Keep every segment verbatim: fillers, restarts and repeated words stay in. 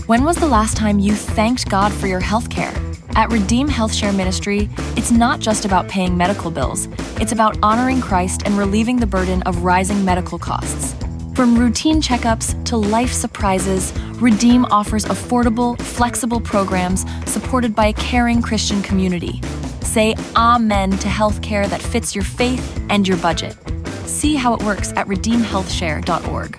When was the last time you thanked God for your health care? At Redeem Health Share Ministry, it's not just about paying medical bills. It's about honoring Christ and relieving the burden of rising medical costs. From routine checkups to life surprises, Redeem offers affordable, flexible programs supported by a caring Christian community. Say amen to healthcare that fits your faith and your budget. See how it works at redeem health share dot org.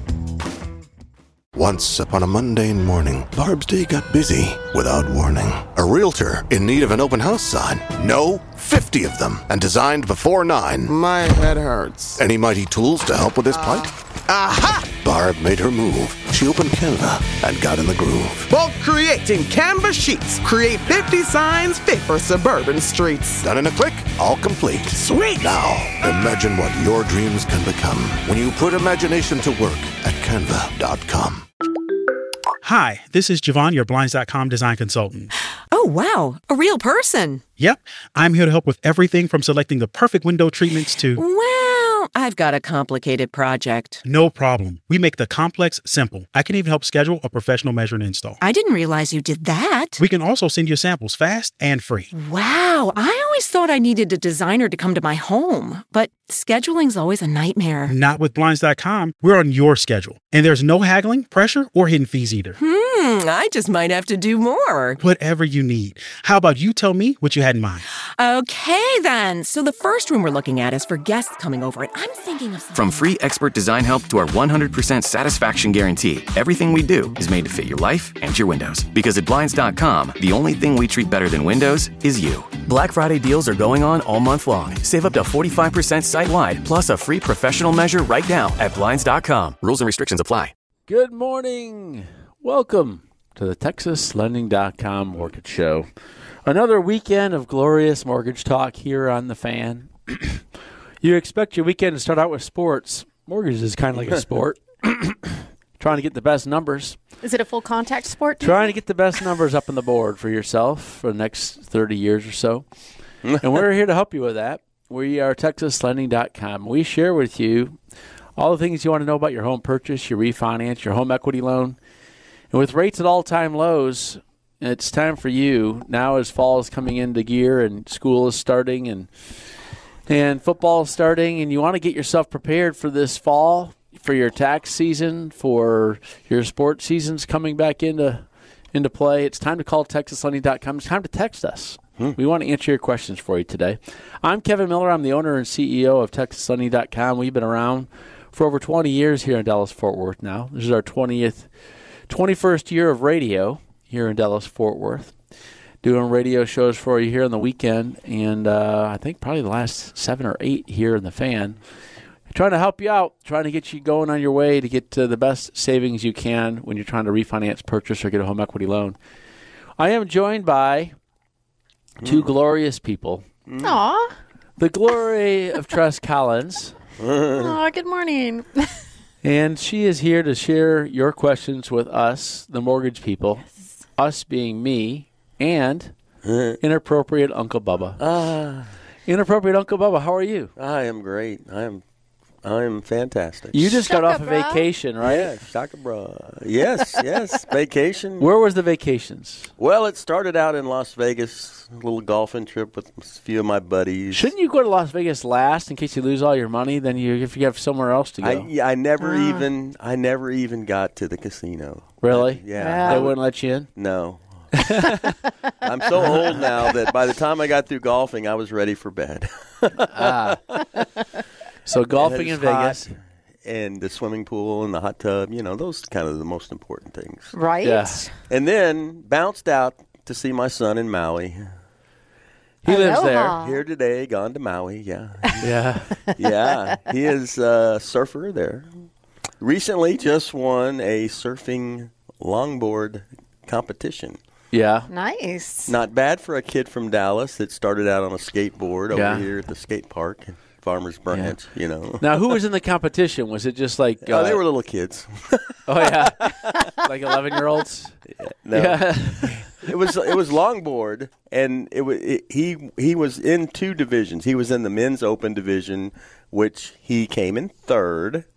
Once upon a mundane morning, Barb's day got busy without warning. A realtor in need of an open house sign. No, fifty of them, and designed before nine. My head hurts. Any mighty tools to help with this plight? Aha! Barb made her move. She opened Canva and got in the groove. Bulk creating Canva sheets. Create fifty signs fit for suburban streets. Done in a click, all complete. Sweet! Now, imagine what your dreams can become when you put imagination to work at canva dot com. Hi, this is Javon, your Blinds dot com design consultant. Oh, wow. A real person. Yep. I'm here to help with everything from selecting the perfect window treatments to... Well, I've got a complicated project. No problem. We make the complex simple. I can even help schedule a professional measure and install. I didn't realize you did that. We can also send you samples fast and free. Wow. I always thought I needed a designer to come to my home, but scheduling's always a nightmare. Not with Blinds dot com. We're on your schedule. And there's no haggling, pressure, or hidden fees either. Hmm, I just might have to do more. Whatever you need. How about you tell me what you had in mind? Okay, then. So the first room we're looking at is for guests coming over, and I'm thinking of... From free expert design help to our one hundred percent satisfaction guarantee, everything we do is made to fit your life and your windows. Because at Blinds dot com, the only thing we treat better than windows is you. Black Friday deals are going on all month long. Save up to forty-five percent site-wide, plus a free professional measure right now at Blinds dot com. Rules and restrictions apply. Good morning. Welcome to the Texas Lending dot com Mortgage Show. Another weekend of glorious mortgage talk here on The Fan. You expect your weekend to start out with sports. Mortgage is kind of like a sport. Trying to get the best numbers. Is it a full contact sport? Trying to get the best numbers up on the board for yourself for the next thirty years or so. And we're here to help you with that. We are Texas Lending dot com. We share with you all the things you want to know about your home purchase, your refinance, your home equity loan. And with rates at all-time lows, it's time for you. Now as fall is coming into gear and school is starting and and football is starting, and you want to get yourself prepared for this fall, for your tax season, for your sports seasons coming back into into play, it's time to call Texas Lending dot com. It's time to text us. Hmm. We want to answer your questions for you today. I'm Kevin Miller. I'm the owner and C E O of Texas Lending dot com. We've been around for over twenty years here in Dallas-Fort Worth now. This is our twentieth, twenty-first year of radio here in Dallas-Fort Worth. Doing radio shows for you here on the weekend, and uh, I think probably the last seven or eight here in The Fan. Trying to help you out, trying to get you going on your way to get to the best savings you can when you're trying to refinance, purchase, or get a home equity loan. I am joined by two mm. glorious people. Mm. Aw. The glory of Tress Collins. Aw, good morning. And she is here to share your questions with us, the mortgage people, yes. Us being me, and inappropriate Uncle Bubba. Ah. Inappropriate Uncle Bubba, how are you? I am great. I am I am fantastic. You just Shaka got off a bra. vacation, right? Yeah, shaka bra. Yes, yes, vacation. Where was the vacations? Well, it started out in Las Vegas, a little golfing trip with a few of my buddies. Shouldn't you go to Las Vegas last in case you lose all your money? Then you, if you have somewhere else to go. I, yeah, I never Ah. even, I never even got to the casino. Really? I, yeah. Yeah. They wouldn't let you in? No. I'm so old now that by the time I got through golfing, I was ready for bed. ah. So golfing in in Vegas. And the swimming pool and the hot tub, you know, those kind of the most important things. Right? Yeah. And then bounced out to see my son in Maui. He lives Aloha. Here today, gone to Maui, yeah. there. Yeah. Yeah, he is a surfer there. Recently just won a surfing longboard competition. Yeah. Nice. Not bad for a kid from Dallas that started out on a skateboard over Yeah. here at the skate park, Farmers Branch, yeah. you know. Now, who was in the competition? Was it just like... Uh, oh, they were little kids. Oh, yeah. Like eleven-year-olds? Yeah, no. Yeah. It was it was longboard, and it was it, he he was in two divisions. He was in the men's open division, which he came in third.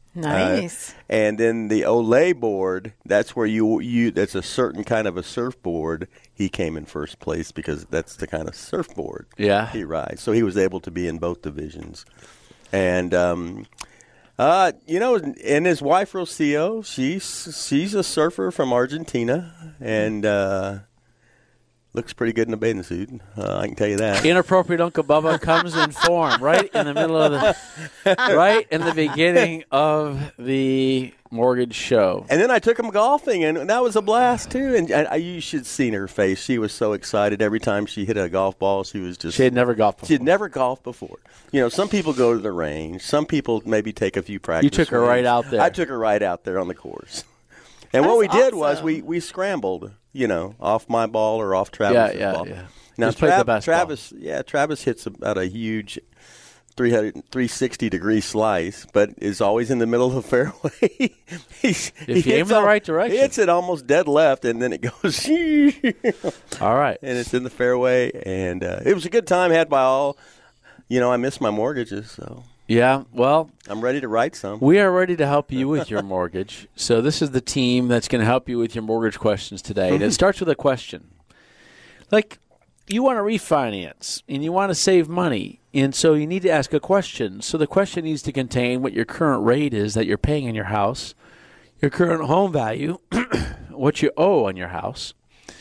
Nice. Uh, and then the Olay board, that's where you you that's a certain kind of a surfboard. He came in first place because that's the kind of surfboard Yeah. he rides. So he was able to be in both divisions. And um, uh, you know, and his wife Rocio, she's she's a surfer from Argentina, and uh, looks pretty good in a bathing suit. Uh, I can tell you that. Inappropriate Uncle Bubba comes in form right in the middle of the, right in the beginning of the mortgage show. And then I took him golfing, and that was a blast too. And I, you should have seen her face; she was so excited every time she hit a golf ball. She was just She had never golfed before. She had never golfed before. You know, some people go to the range. Some people maybe take a few practice. You took her right swings. out there. I took her right out there on the course. And That's what we did was awesome. we, we scrambled, you know, off my ball or off Travis's yeah, ball. yeah. Now, Just played the Trav- best ball. Travis, yeah, Travis hits about a huge three hundred, three sixty degree slice, but is always in the middle of the fairway. He's, If he you aim in hits the al- right direction. He hits it almost dead left, and then it goes, All right. and it's in the fairway. And uh, it was a good time had by all. You know, I missed my mortgages, so Yeah, well, I'm ready to write some. we are ready to help you with your mortgage. So this is the team that's going to help you with your mortgage questions today. And it starts with a question. Like, you want to refinance and you want to save money, and so you need to ask a question. So the question needs to contain what your current rate is that you're paying in your house, your current home value, what you owe on your house,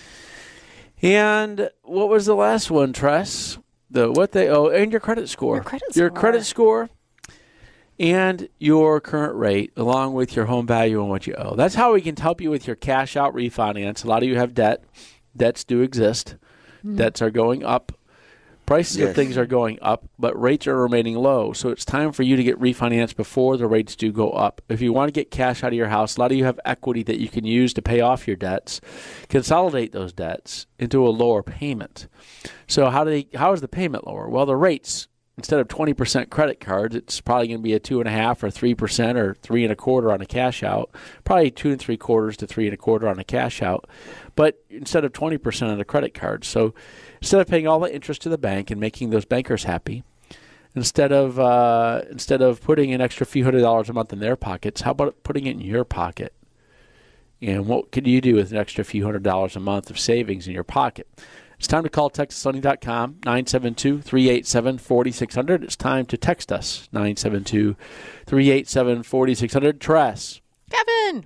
and what was the last one, Tress? The what they owe, and your credit score. Your credit Your score. credit score and your current rate, along with your home value and what you owe. That's how we can help you with your cash out refinance. A lot of you have debt. Debts do exist. Debts are going up. Prices of Yes. things are going up, but rates are remaining low. So it's time for you to get refinanced before the rates do go up. If you want to get cash out of your house, a lot of you have equity that you can use to pay off your debts. Consolidate those debts into a lower payment. So how do they? How is the payment lower? Well, the rates, instead of twenty percent credit cards, it's probably going to be a two and a half or three percent or three and a quarter on a cash out. Probably two and three quarters to three and a quarter on a cash out. But instead of twenty percent on a credit card. So instead of paying all the interest to the bank and making those bankers happy, instead of uh, instead of putting an extra few hundred dollars a month in their pockets, how about putting it in your pocket? And what could you do with an extra few hundred dollars a month of savings in your pocket? It's time to call Texas Lending dot com, nine seven two, three eight seven, four six zero zero. It's time to text us, nine seven two, three eight seven, four six zero zero. Tress, Kevin.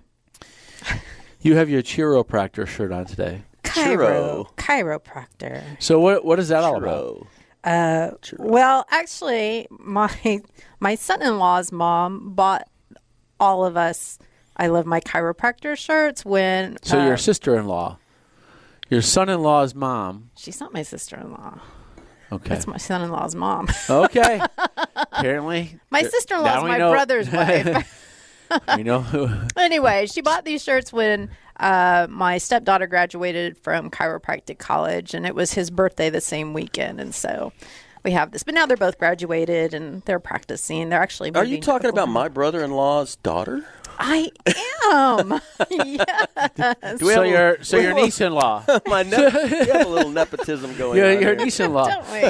you have your chiropractor shirt on today. Chiro. Chiropractor. So what what is that all about? Churro. Uh, well, actually, my my son-in-law's mom bought all of us I Love My Chiropractor shirts when... So uh, your sister-in-law, your son-in-law's mom. She's not my sister-in-law. Okay. That's my son-in-law's mom. Okay. Apparently. My there- sister-in-law's now we my know- brother's wife. We know who. Anyway, she bought these shirts when uh, my stepdaughter graduated from chiropractic college, and it was his birthday the same weekend, and so we have this. But now they're both graduated, and they're practicing. They're actually Are you moving to talking about Oklahoma. my brother-in-law's daughter? I am. Yes. Do we So have a- your so we your have a- niece-in-law. My ne- we have a little nepotism going Your on. your here. niece-in-law. Don't we?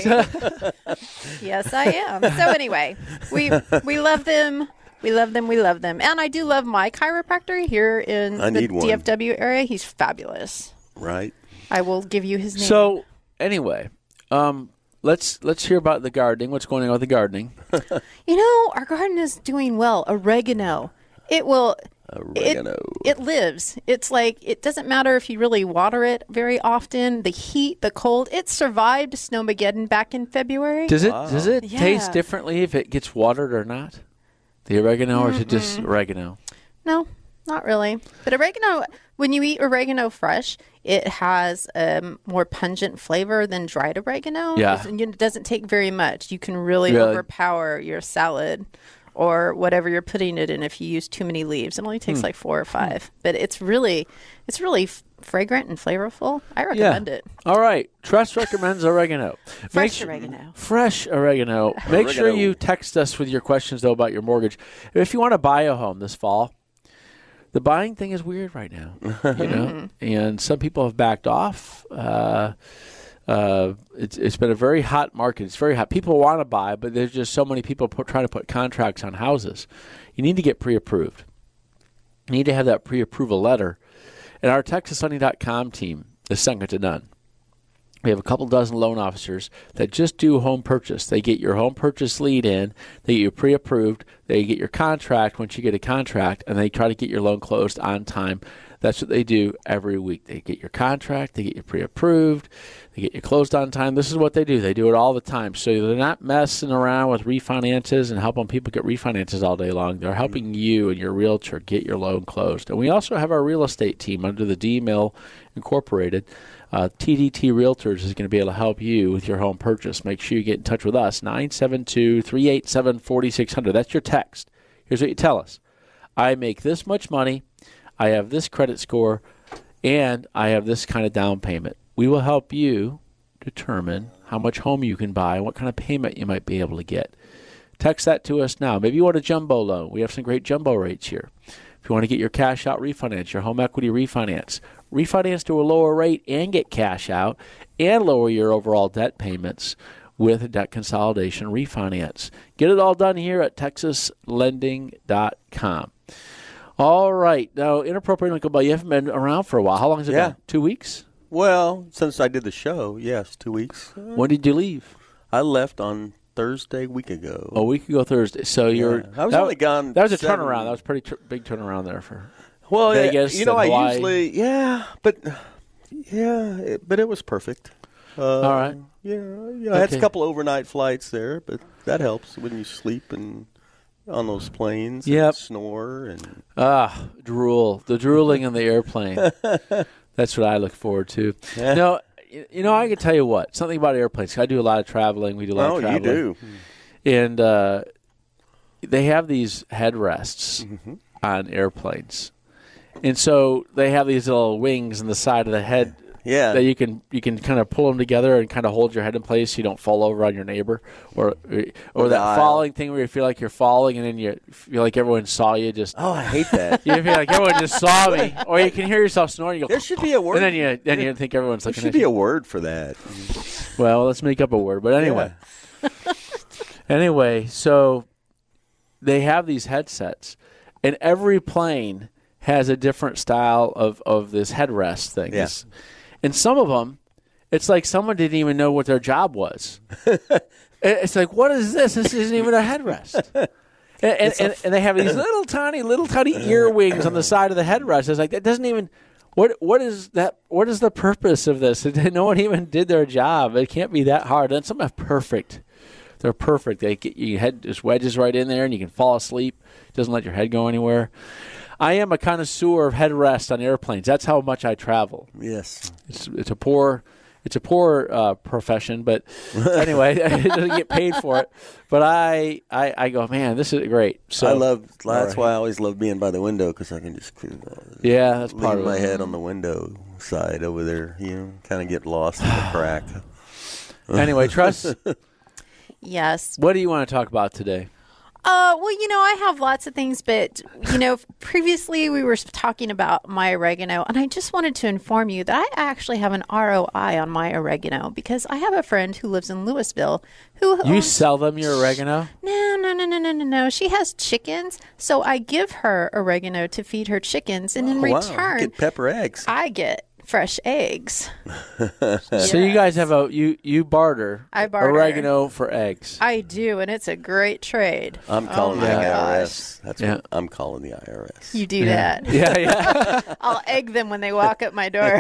Yes, I am. So anyway, we we love them. We love them. We love them. And I do love my chiropractor here in I the need one. D F W area. He's fabulous. Right. I will give you his name. So anyway, um, let's let's hear about the gardening. What's going on with the gardening? You know, our garden is doing well. Oregano. It will. Oregano. It, it lives. It's like, it doesn't matter if you really water it very often. The heat, the cold. It survived Snowmageddon back in February. Does it does it Yeah. taste differently if it gets watered or not? The oregano, or is it just oregano? No, not really. But oregano, when you eat oregano fresh, it has a more pungent flavor than dried oregano. Yeah. It's- It doesn't take very much. You can really, Really? overpower your salad or whatever you're putting it in if you use too many leaves. It only takes Hmm. like four or five. But it's really, it's really f- fragrant and flavorful. I recommend it. All right. Trust recommends oregano. Fresh su- oregano. Fresh oregano. Make sure Oregano. you text us with your questions, though, about your mortgage. If you want to buy a home this fall, the buying thing is weird right now, you know, and some people have backed off. Uh, Uh, it's, it's been a very hot market. It's very hot. People want to buy, but there's just so many people put, trying to put contracts on houses. You need to get pre-approved. You need to have that pre-approval letter. And our Texas Lending dot com team is second to none. We have a couple dozen loan officers that just do home purchase. They get your home purchase lead in, they get you pre-approved, they get your contract once you get a contract, and they try to get your loan closed on time. That's what they do every week. They get your contract, they get you pre-approved, they get you closed on time. This is what they do. They do it all the time. So they're not messing around with refinances and helping people get refinances all day long. They're helping you and your realtor get your loan closed. And we also have our real estate team under the D-Mill Incorporated. Uh, T D T Realtors is going to be able to help you with your home purchase. Make sure you get in touch with us, nine seven two, three eight seven, four six zero zero. That's your text. Here's what you tell us. I make this much money, I have this credit score, and I have this kind of down payment. We will help you determine how much home you can buy and what kind of payment you might be able to get. Text that to us now. Maybe you want a jumbo loan. We have some great jumbo rates here. If you want to get your cash out refinance, your home equity refinance, refinance to a lower rate and get cash out and lower your overall debt payments with a debt consolidation refinance. Get it all done here at Texas Lending dot com. All right. Now, Inappropriate Uncle Bill, you haven't been around for a while. How long has it yeah. been? Two weeks? Well, since I did the show, yes, two weeks. When did you leave? I left on Thursday, week ago. A week ago Thursday. So you're. Yeah. I was that, only gone. That was a seven. turnaround. That was a pretty tr- big turnaround there for. Well, Vegas, you know, I Hawaii. usually, yeah, but yeah, it, but it was perfect. Uh, All right. Yeah, you know, I had a couple overnight flights there, but that helps when you sleep and on those planes. Yep. And snore and ah, drool. The drooling in the airplane. That's what I look forward to. Yeah. No, you know, I can tell you what. Something about airplanes. I do a lot of traveling. We do a lot oh, of traveling. you do. And uh, they have these headrests Mm-hmm. on airplanes. And so they have these little wings in the side of the head Yeah. that you can you can kind of pull them together and kind of hold your head in place so you don't fall over on your neighbor. Or or, Or the that aisle. falling thing where you feel like you're falling and then you feel like everyone saw you just. Oh, I hate that. You feel like everyone just saw me. Or you can hear yourself snoring. You go, There should be a word. and then you then you think everyone's There looking should at be you. a word for that. Well, let's make up a word. But anyway. Anyway, so they have these headsets, and every plane has a different style of, of this headrest thing. Yeah. This- And some of them, it's like someone didn't even know what their job was. It- it's like, what is this? This isn't even a headrest. And, and, and, and they have these little tiny, little tiny ear wings on the side of the headrest. It's like, that doesn't even... What what is that? What is the purpose of this? No one even did their job. It can't be that hard. And some are perfect. They're perfect. They get your head just wedges right in there, and you can fall asleep. It doesn't let your head go anywhere. I am a connoisseur of headrests on airplanes. That's how much I travel. Yes. It's it's a poor it's a poor uh, profession, but anyway, it doesn't get paid for it. But I, I I go, man, this is great. So I love. That's right. why I always love being by the window because I can just uh, yeah, that's part lean of my it. head on the window side over there. You know, kind of get lost in the crack. Anyway, Tress, Yes. what do you want to talk about today? Uh, well, you know, I have lots of things, but, you know, previously we were talking about my oregano, and I just wanted to inform you that I actually have an R O I on my oregano because I have a friend who lives in Louisville who You owns- sell them your oregano? No, no, no, no, no, no, no. She has chickens, so I give her oregano to feed her chickens, and in Oh, wow. return, Get pepper eggs. I get fresh eggs. So you guys have a you you barter, I barter. oregano for eggs. I do, and it's a great trade. I'm calling oh the my I R gosh. S. That's Yeah. what I'm calling the I R S. You do that. Yeah, yeah. I'll egg them when they walk up my door.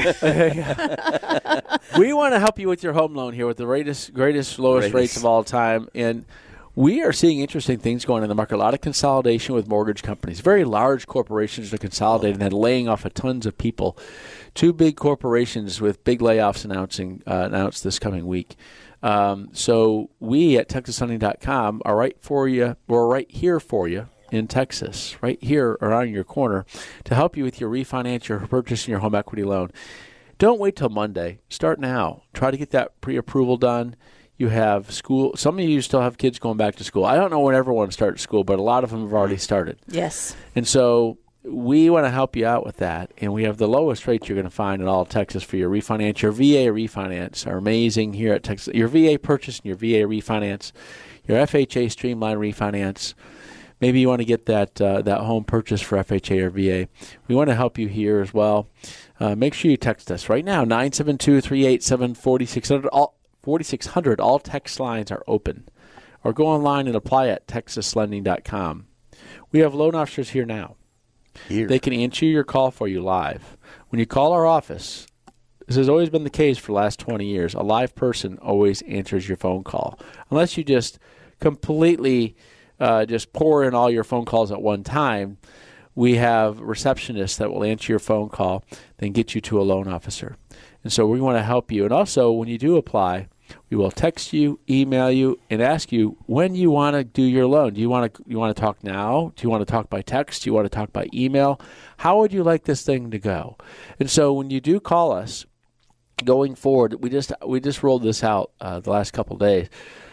We want to help you with your home loan here with the greatest, greatest, lowest Greatest. rates of all time. And we are seeing interesting things going on in the market. A lot of consolidation with mortgage companies. Very large corporations are consolidating and laying off a tons of people. Two big corporations with big layoffs announcing uh, announced this coming week. Um, so we at Texas Lending dot com are right for you. We're right here for you in Texas, right here around your corner to help you with your refinance, your purchase, and your home equity loan. Don't wait till Monday. Start now. Try to get that pre-approval done. You have school. Some of you still have kids going back to school. I don't know when everyone starts school, but a lot of them have already started. Yes. And so we want to help you out with that, and we have the lowest rates you're going to find in all of Texas for your refinance. Your V A refinance are amazing here at Texas. Your V A purchase and your V A refinance, your F H A streamline refinance. Maybe you want to get that uh, that home purchase for F H A or V A. We want to help you here as well. Uh, make sure you text us right now, nine seven two, three eight seven, four six zero zero. All, forty-six hundred, all text lines are open. Or go online and apply at texas lending dot com. We have loan officers here now. Here. They can answer your call for you live. When you call our office, this has always been the case for the last twenty years. A live person always answers your phone call. Unless you just completely uh, just pour in all your phone calls at one time, we have receptionists that will answer your phone call, then get you to a loan officer. And so we want to help you. And also, when you do apply, we will text you, email you, and ask you when you want to do your loan. Do you want to you want to talk now? Do you want to talk by text? Do you want to talk by email? How would you like this thing to go? And so when you do call us, going forward, we just we just rolled this out uh, the last couple of days.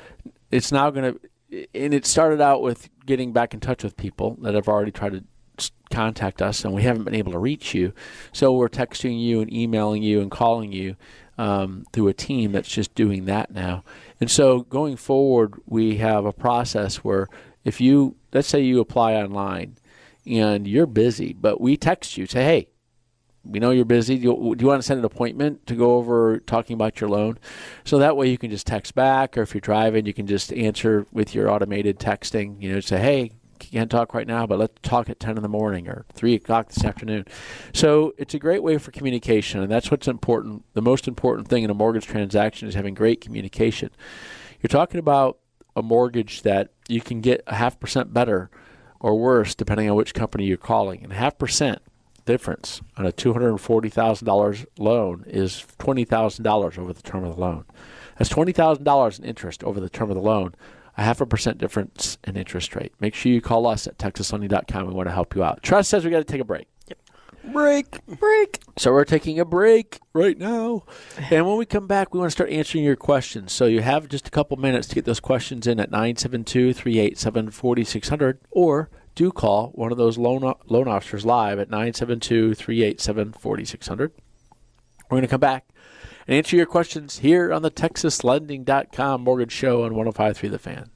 It's now going to, and it started out with getting back in touch with people that have already tried to contact us, and we haven't been able to reach you. So we're texting you and emailing you and calling you Um, through a team that's just doing that now. And so going forward, we have a process where if you, let's say you apply online and you're busy, but we text you, say, hey, we know you're busy. Do you, do you want to send an appointment to go over talking about your loan? So that way you can just text back, or if you're driving, you can just answer with your automated texting, you know, say, hey, can't talk right now, but let's talk at ten in the morning or three o'clock this afternoon. So it's a great way for communication, and that's what's important. The most important thing in a mortgage transaction is having great communication. You're talking about a mortgage that you can get a half percent better or worse depending on which company you're calling. And a half percent difference on a two hundred forty thousand dollars loan is twenty thousand dollars over the term of the loan. That's twenty thousand dollars in interest over the term of the loan. A half a percent difference in interest rate. Make sure you call us at texas lending dot com. We want to help you out. Trust says we got to take a break. Yep. Break. Break. So we're taking a break right now. And when we come back, we want to start answering your questions. So you have just a couple minutes to get those questions in at nine seven two, three eight seven, four six zero zero, or do call one of those loan, loan officers live at nine seven two, three eight seven, four six zero zero. We're going to come back and answer your questions here on the texas lending dot com Mortgage Show on one oh five point three The Fan.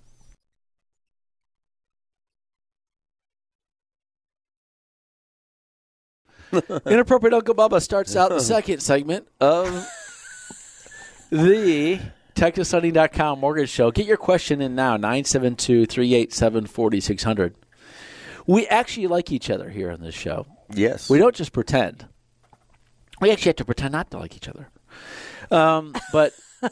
Inappropriate Uncle Bubba starts out the second segment of the texas lending dot com Mortgage Show. Get your question in now, nine seven two, three eight seven, four six zero zero. We actually like each other here on this show. Yes. We don't just pretend. We actually have to pretend not to like each other. Um, but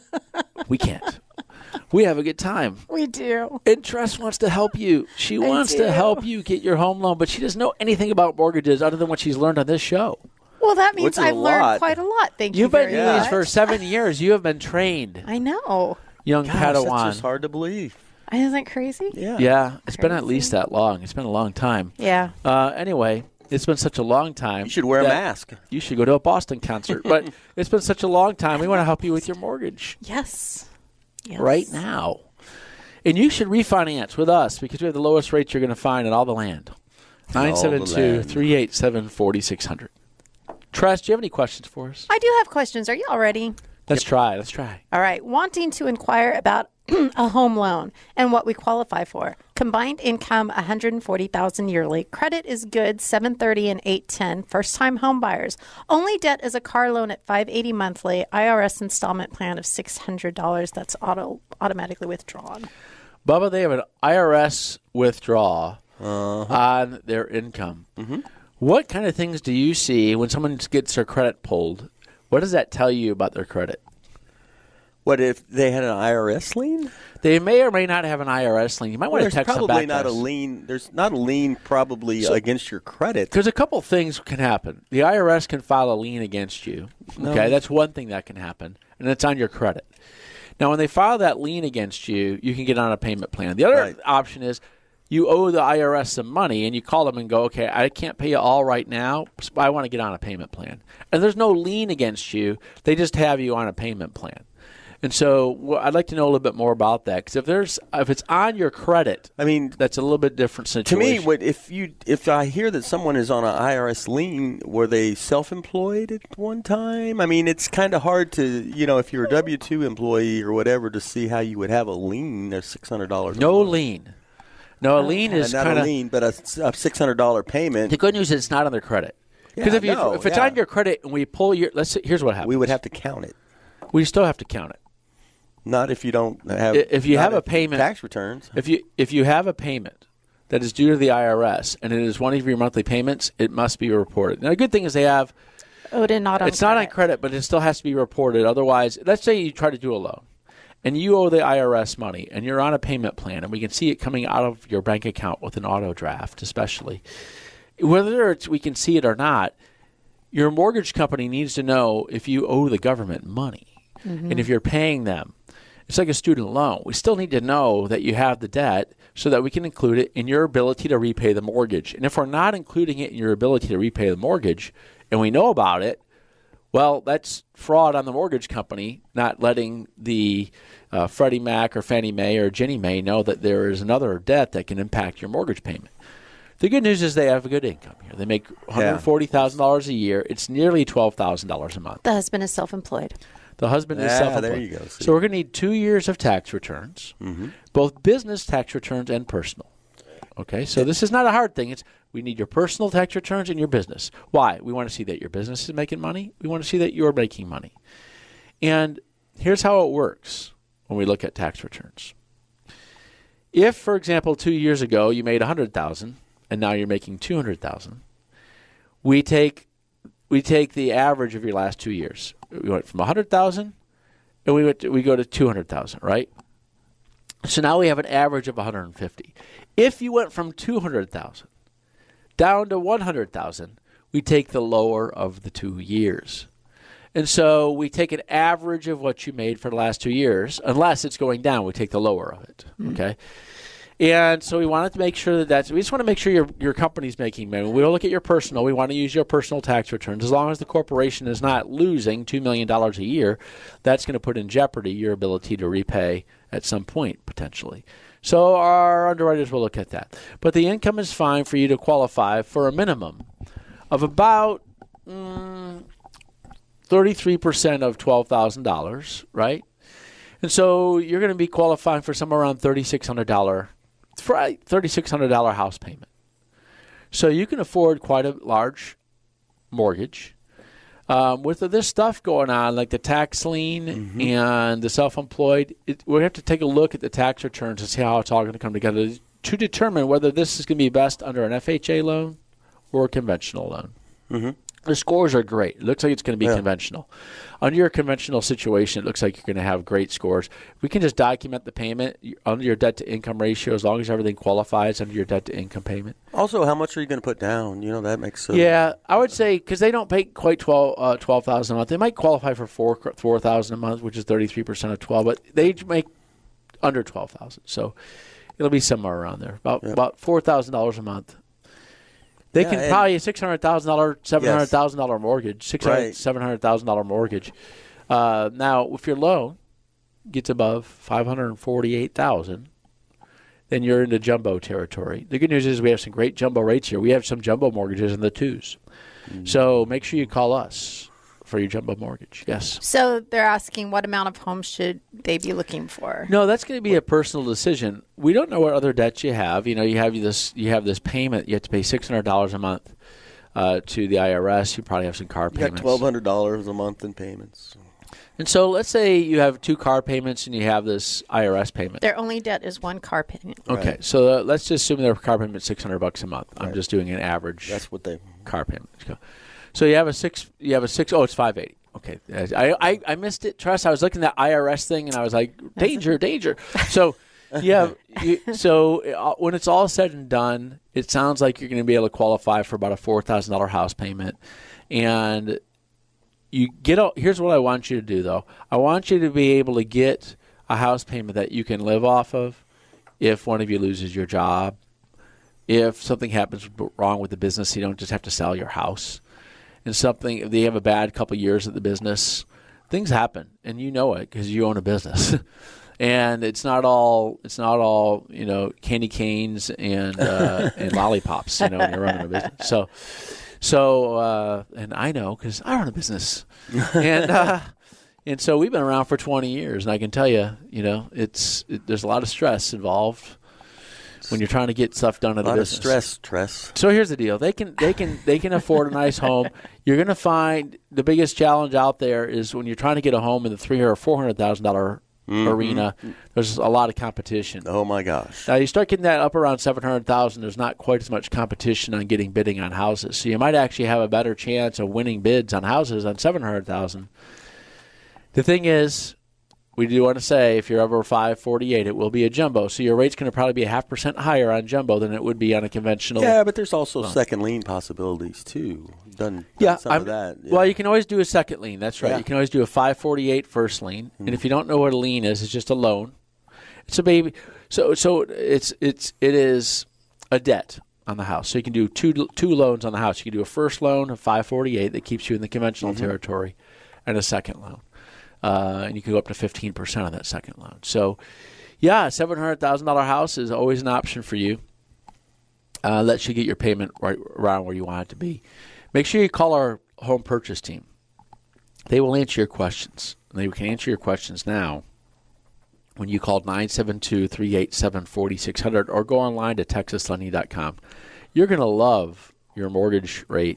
we can't. We have a good time. We do. And Tress wants to help you. She I wants do. to help you get your home loan, but she doesn't know anything about mortgages other than what she's learned on this show. Well, that means Which is a I've learned lot. quite a lot. Thank You've you been very doing much. this for seven years. You have been trained, I know. young Gosh, Padawan. that's just hard to believe. Isn't that crazy? Yeah. Yeah, it's been at Crazy. least that long. It's been a long time. Yeah. Uh, anyway, it's been such a long time. You should wear a that mask. You should go to a Boston concert. But it's been such a long time. We want to help you with your mortgage Yes. Yes. right now. And you should refinance with us because we have the lowest rates you're going to find in all the land. nine seven two, three eight seven, four six zero zero. Tress, do you have any questions for us? I do have questions. Are you all ready? Let's try. Let's try. All right. Wanting to inquire about a home loan and what we qualify for. Combined income one hundred forty thousand dollars yearly. Credit is good, seven thirty and eight ten. First time home buyers. Only debt is a car loan at five hundred eighty dollars monthly. I R S installment plan of six hundred dollars. That's auto automatically withdrawn. Bubba, they have an I R S withdrawal Uh-huh. on their income. Mm-hmm. What kind of things do you see when someone gets their credit pulled? What does that tell you about their credit? What if they had an I R S lien? They may or may not have an I R S lien. You might Well, want to there's text them probably back not to a us. lien. There's not a lien probably So- against your credit. Because a couple things can happen. The I R S can file a lien against you. Okay, that's one thing that can happen, and it's on your credit. Now, when they file that lien against you, you can get on a payment plan. The other Right. option is you owe the I R S some money, and you call them and go, okay, I can't pay you all right now, but I want to get on a payment plan. And there's no lien against you. They just have you on a payment plan. And so well, I'd like to know a little bit more about that, because if there's if it's on your credit, I mean, that's a little bit different to situation. me, what if you if I hear that someone is on an I R S lien, were they self-employed at one time? I mean, it's kind of hard to, you know, if you're a W two employee or whatever, to see how you would have a lien. There's six hundred dollars. No lien. No, a lien is not kind a of lien, but a, a six hundred dollars payment. The good news is it's not on their credit. Because Yeah, if you no, if it's yeah. on your credit and we pull your let's see, here's what happens. We would have to count it. We still have to count it. Not if you don't have. If you not have a if payment, tax returns. If you if you have a payment that is due to the I R S and it is one of your monthly payments, it must be reported. Now, the good thing is they have. Oh, it not on It's credit. not on credit, but it still has to be reported. Otherwise, let's say you try to do a loan, and you owe the I R S money, and you're on a payment plan, and we can see it coming out of your bank account with an auto draft, especially. Whether it's, we can see it or not, your mortgage company needs to know if you owe the government money, Mm-hmm. and if you're paying them. It's like a student loan. We still need to know that you have the debt so that we can include it in your ability to repay the mortgage. And if we're not including it in your ability to repay the mortgage, and we know about it, well, that's fraud on the mortgage company, not letting the uh, Freddie Mac or Fannie Mae or Ginnie Mae know that there is another debt that can impact your mortgage payment. The good news is they have a good income here. They make one hundred forty thousand dollars a year. It's nearly twelve thousand dollars a month. The husband is self-employed. The husband is Ah, self-employed. there you go. See. So we're going to need two years of tax returns, Mm-hmm. both business tax returns and personal. Okay, so this is not a hard thing. It's we need your personal tax returns and your business. Why? We want to see that your business is making money. We want to see that you're making money. And here's how it works when we look at tax returns. If, for example, two years ago you made one hundred thousand dollars and now you're making two hundred thousand dollars, we take we take the average of your last two years. We went from one hundred thousand dollars and we went to, we go to two hundred thousand dollars, right? So now we have an average of one hundred fifty. If you went from two hundred thousand down to one hundred thousand, we take the lower of the two years. And so we take an average of what you made for the last two years. Unless it's going down, we take the lower of it. Mm-hmm. Okay. And so we wanted to make sure that that's, we just want to make sure your your company's making money. We don't look at your personal. We want to use your personal tax returns. As long as the corporation is not losing two million dollars a year, that's going to put in jeopardy your ability to repay at some point, potentially. So our underwriters will look at that. But the income is fine for you to qualify for a minimum of about mm, thirty-three percent of twelve thousand dollars, right? And so you're going to be qualifying for somewhere around thirty-six hundred dollars for a thirty-six hundred dollars house payment. So you can afford quite a large mortgage. Um, with this stuff going on, like the tax lien mm-hmm. and the self-employed, it, we have to take a look at the tax returns and see how it's all going to come together to determine whether this is going to be best under an F H A loan or a conventional loan. Mm-hmm. The scores are great. It looks like it's going to be yeah. conventional. Under your conventional situation, it looks like you're going to have great scores. We can just document the payment under your debt-to-income ratio as long as everything qualifies under your debt-to-income payment. Also, how much are you going to put down? You know, that makes sense. Yeah, I would say because they don't pay quite twelve uh, twelve thousand a month. They might qualify for four four thousand a month, which is thirty-three percent of twelve, but they make under twelve thousand. So it'll be somewhere around there, about yep. about four thousand dollars a month. They yeah, can probably a six hundred thousand dollars, seven hundred thousand dollars yes. mortgage, six hundred thousand dollars, right. seven hundred thousand dollars mortgage. Uh, now, if your loan gets above five hundred forty-eight thousand dollars, then you're into jumbo territory. The good news is we have some great jumbo rates here. We have some jumbo mortgages in the twos. Mm. So make sure you call us for your jumbo mortgage. Yes. So they're asking what amount of homes should they be looking for? No, that's going to be a personal decision. We don't know what other debts you have. You know, you have this you have this payment. You have to pay six hundred dollars a month uh, to the I R S. You probably have some car you payments. You got twelve hundred dollars a month in payments. And so let's say you have two car payments and you have this I R S payment. Their only debt is one car payment. Okay, right. so uh, let's just assume their car payment is six hundred bucks a month. Right. I'm just doing an average. That's what they car payment. So you have a six. You have a six. Oh, it's five eighty. Okay, I, I I missed it. Trust. I was looking at that I R S thing and I was like, danger, danger. So yeah. You, so uh, when it's all said and done, it sounds like you're going to be able to qualify for about a four thousand dollar house payment, and you get. A, here's what I want you to do, though. I want you to be able to get a house payment that you can live off of if one of you loses your job, if something happens wrong with the business, you don't just have to sell your house. And something, if they have a bad couple of years at the business, things happen, and you know it because you own a business. And it's not all it's not all you know candy canes and uh, and lollipops. You know, when you're running a business. So so uh, and I know because I run a business, and uh, and so we've been around for twenty years, and I can tell you, you know, it's it, there's a lot of stress involved when you're trying to get stuff done at a, a lot business. of stress, stress. So here's the deal: they can they can they can afford a nice home. You're going to find the biggest challenge out there is when you're trying to get a home in the three hundred or four hundred thousand dollar Mm-hmm. arena. There's a lot of competition. Oh my gosh! Now you start getting that up around seven hundred thousand. There's not quite as much competition on getting bidding on houses, so you might actually have a better chance of winning bids on houses on seven hundred thousand. The thing is, we do want to say if you're over five forty-eight, it will be a jumbo, so your rate's going to probably be a half percent higher on jumbo than it would be on a conventional. Yeah, but there's also loan. Second lien possibilities too. Done, done yeah, some I'm, of that. Yeah. Well, you can always do a second lien. That's right. Yeah. You can always do a five forty-eight first lien, mm-hmm. and if you don't know what a lien is, it's just a loan. It's a baby. So, so it's it's it is a debt on the house. So you can do two two loans on the house. You can do a first loan of five forty-eight that keeps you in the conventional mm-hmm. territory, and a second loan, uh, and you can go up to fifteen percent on that second loan. So, yeah, a seven hundred thousand dollar house is always an option for you. Uh, lets you get your payment right around where you want it to be. Make sure you call our home purchase team. They will answer your questions. They can answer your questions now when you call nine seven two, three eight seven, four six zero zero or go online to texas lending dot com. You're going to love your mortgage rate.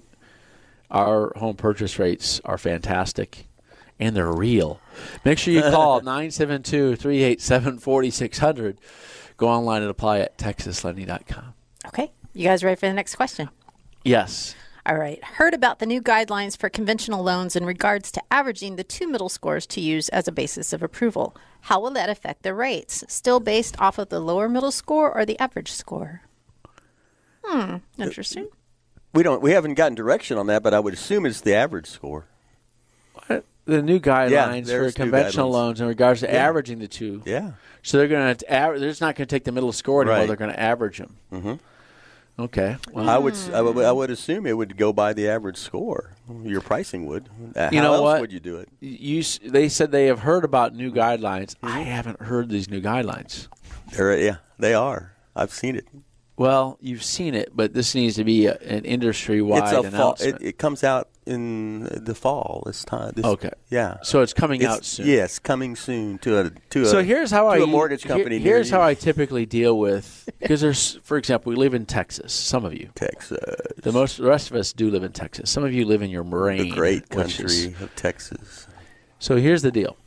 Our home purchase rates are fantastic, and they're real. Make sure you call nine seven two, three eight seven, four six zero zero. Go online and apply at texas lending dot com. Okay. You guys ready for the next question? Yes. All right. Heard about the new guidelines for conventional loans in regards to averaging the two middle scores to use as a basis of approval. How will that affect the rates? Still based off of the lower middle score or the average score? Hmm. Interesting. We don't. We haven't gotten direction on that, but I would assume it's the average score. What? The new guidelines yeah, for conventional guidelines. loans in regards to yeah. averaging the two. Yeah. So they're going to aver- they're just not going to take the middle score anymore. Right. They're going to average them. Mm-hmm. Okay. Well, I would I would I would assume it would go by the average score. Your pricing would. Uh, you how know else what? would you do it? You they said they have heard about new guidelines. Mm-hmm. I haven't heard these new guidelines. They're, yeah, they are. I've seen it. Well, you've seen it, but this needs to be a, an industry-wide it's a announcement. Fall, it, it comes out in the fall. This time. This, okay. Yeah. So it's coming it's, out soon. Yes, coming soon to a to so a. here's how to I a mortgage company. Here, here's near how you. I typically deal with because there's, for example, we live in Texas. Some of you, Texas. The most, the rest of us do live in Texas. Some of you live in your Moraine, the great country is, of Texas. So here's the deal.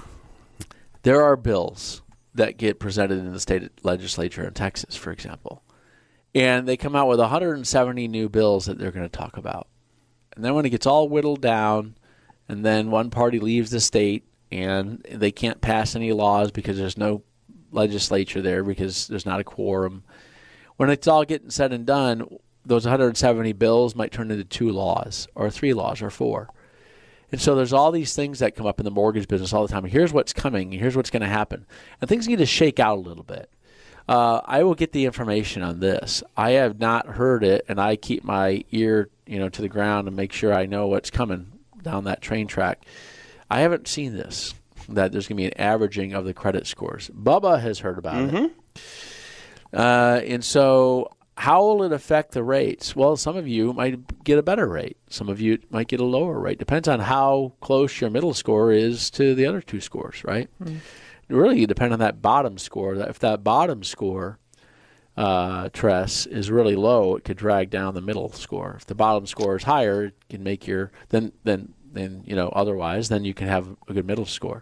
There are bills that get presented in the state legislature in Texas, for example. And they come out with one hundred seventy new bills that they're going to talk about. And then when it gets all whittled down, and then one party leaves the state, and they can't pass any laws because there's no legislature there because there's not a quorum. When it's all getting said and done, those one hundred seventy bills might turn into two laws or three laws or four. And so there's all these things that come up in the mortgage business all the time. Here's what's coming. Here's what's going to happen. And things need to shake out a little bit. Uh, I will get the information on this. I have not heard it, and I keep my ear, you know, to the ground and make sure I know what's coming down that train track. I haven't seen this, that there's going to be an averaging of the credit scores. Bubba has heard about mm-hmm. it. Uh, and so how will it affect the rates? Well, some of you might get a better rate. Some of you might get a lower rate. Depends on how close your middle score is to the other two scores, right? Mm-hmm. Really, you depend on that bottom score. If that bottom score, uh, Tress, is really low, it could drag down the middle score. If the bottom score is higher, it can make your then then then you know otherwise, then you can have a good middle score.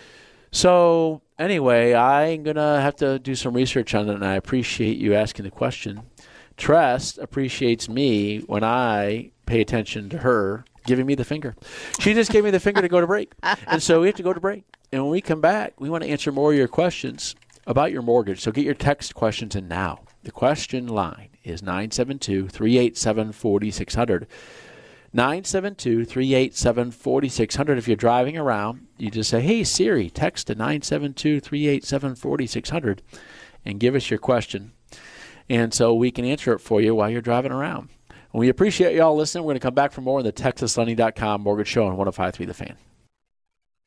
So anyway, I'm gonna have to do some research on it, and I appreciate you asking the question. Tress appreciates me when I pay attention to her giving me the finger. She just gave me the finger to go to break, and so we have to go to break. And when we come back, we want to answer more of your questions about your mortgage. So get your text questions in now. The question line is nine seven two, three eight seven, four six zero zero. nine seven two, three eight seven, four six zero zero. If you're driving around, you just say, hey, Siri, text to nine seven two, three eight seven, four six zero zero and give us your question. And so we can answer it for you while you're driving around. And we appreciate you all listening. We're going to come back for more on the texas lending dot com Mortgage Show on one oh five point three The Fan.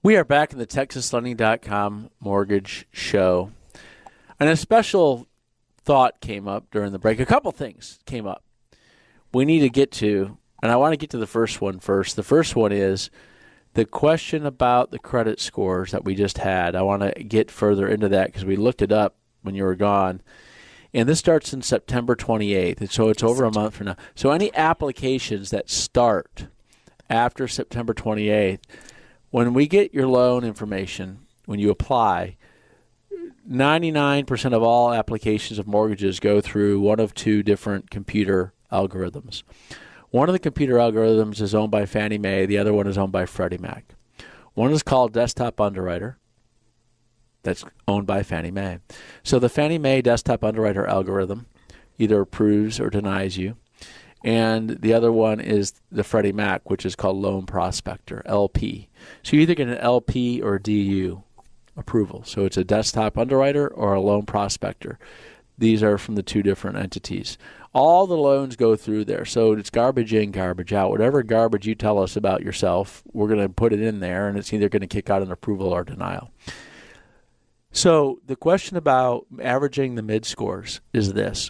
We are back in the Texas Lending dot com mortgage show. And a special thought came up during the break. A couple things came up we need to get to, and I want to get to the first one first. The first one is the question about the credit scores that we just had. I want to get further into that because we looked it up when you were gone. And this starts in September twenty-eighth, and so it's over a month from now. So any applications that start after September twenty-eighth, when we get your loan information, when you apply, ninety-nine percent of all applications of mortgages go through one of two different computer algorithms. One of the computer algorithms is owned by Fannie Mae. The other one is owned by Freddie Mac. One is called Desktop Underwriter. That's owned by Fannie Mae. So the Fannie Mae Desktop Underwriter algorithm either approves or denies you. And the other one is the Freddie Mac, which is called Loan Prospector, L P. So you either get an L P or D U approval. So it's a Desktop Underwriter or a Loan Prospector. These are from the two different entities. All the loans go through there. So it's garbage in, garbage out. Whatever garbage you tell us about yourself, we're going to put it in there, and it's either going to kick out an approval or denial. So the question about averaging the mid-scores is this.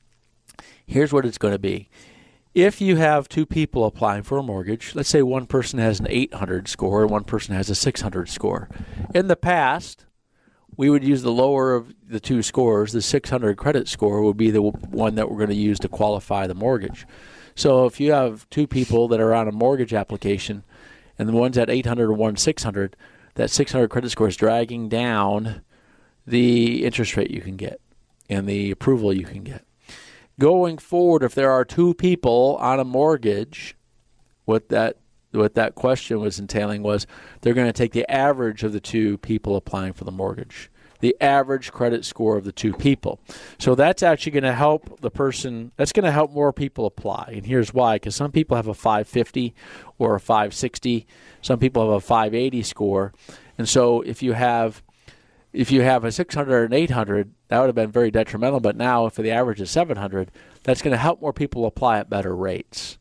Here's what it's going to be. If you have two people applying for a mortgage, let's say one person has an eight hundred score and one person has a six hundred score. In the past, we would use the lower of the two scores. The six hundred credit score would be the one that we're going to use to qualify the mortgage. So if you have two people that are on a mortgage application and the one's at eight hundred and one's six hundred, that six hundred credit score is dragging down the interest rate you can get and the approval you can get. Going forward, if there are two people on a mortgage, what that what that question was entailing was they're going to take the average of the two people applying for the mortgage, the average credit score of the two people. So that's actually going to help the person, that's going to help more people apply. And here's why, because some people have a five fifty or a five sixty. Some people have a five eighty score. And so if you have If you have a six hundred and eight hundred, that would have been very detrimental. But now, if the average is seven hundred, that's going to help more people apply at better rates.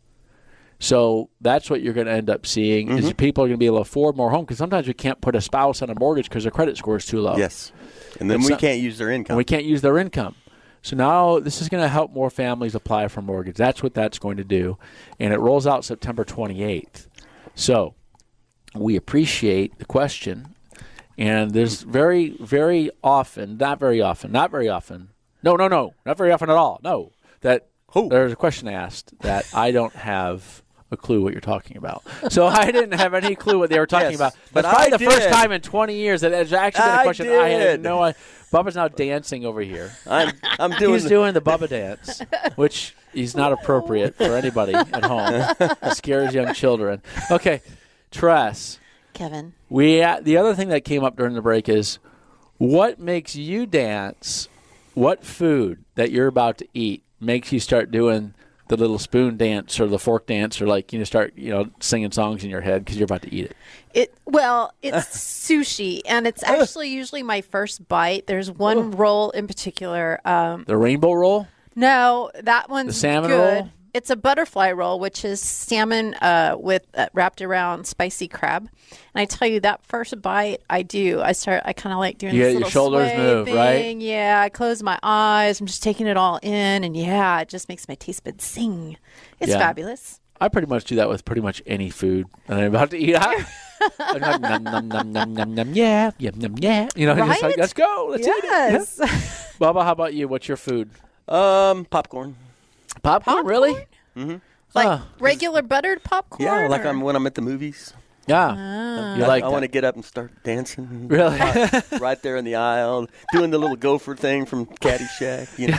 So that's what you're going to end up seeing mm-hmm. is people are going to be able to afford more home because sometimes we can't put a spouse on a mortgage because their credit score is too low. Yes, and then and we so, can't use their income. We can't use their income. So now this is going to help more families apply for mortgage. That's what that's going to do, and it rolls out September twenty-eighth. So we appreciate the question. And there's very, very often, not very often, not very often, no, no, no, not very often at all, no, that oh. there's a question asked that I don't have a clue what you're talking about. So I didn't have any clue what they were talking yes, about. But That's probably I the did. first time in twenty years that it's actually been a question I, I had no idea. Bubba's now dancing over here. I'm, I'm doing He's the- doing the Bubba dance, which is not appropriate for anybody at home. It scares young children. Okay, Tress. Kevin. We uh, the other thing that came up during the break is what makes you dance, what food that you're about to eat makes you start doing the little spoon dance or the fork dance or like, you know, start, you know, singing songs in your head because you're about to eat it. It Well, it's sushi, and it's actually usually my first bite. There's one roll in particular. Um, the rainbow roll? No, that one's The salmon good. roll? It's a butterfly roll, which is salmon uh, with uh, wrapped around spicy crab. And I tell you, that first bite, I do. I start. I kind of like doing You this get little your shoulders sway move, thing. right? Yeah, I close my eyes. I'm just taking it all in, and yeah, it just makes my taste buds sing. It's Yeah. fabulous. I pretty much do that with pretty much any food that I'm about to eat. I, I'm like, nom, nom, nom, nom, nom, nom, yeah, yeah, nom, yeah. You know, Right? just like, let's go, let's yes. eat it. Yeah. Bubba, how about you? What's your food? Um, popcorn. Popcorn, Popcorn? really? Mm-hmm. Like Uh, regular buttered popcorn? Yeah, like or? I'm when I'm at the movies. Yeah. You I, like I that? want to get up and start dancing. Really? right, right there in the aisle, doing the little gopher thing from Caddyshack. You know?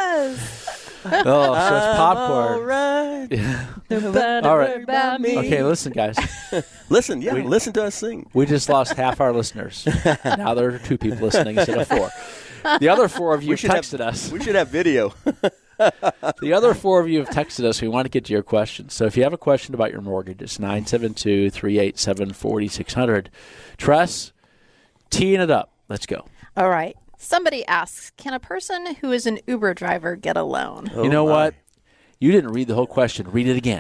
Yes. Oh, so it's popcorn. All right. Yeah. All right. About me. Okay, listen, guys. Listen, yeah, We- listen to us sing. We just lost half our listeners. Now there are two people listening instead of four. The other four of you We should texted have, us. We should have video. The other four of you have texted us. We want to get to your questions. So if you have a question about your mortgage, it's nine seven two, three eight seven, four six zero zero. Tress, teeing it up. Let's go. All right. Somebody asks, can a person who is an Uber driver get a loan? Oh you know my. what? You didn't read the whole question. Read it again.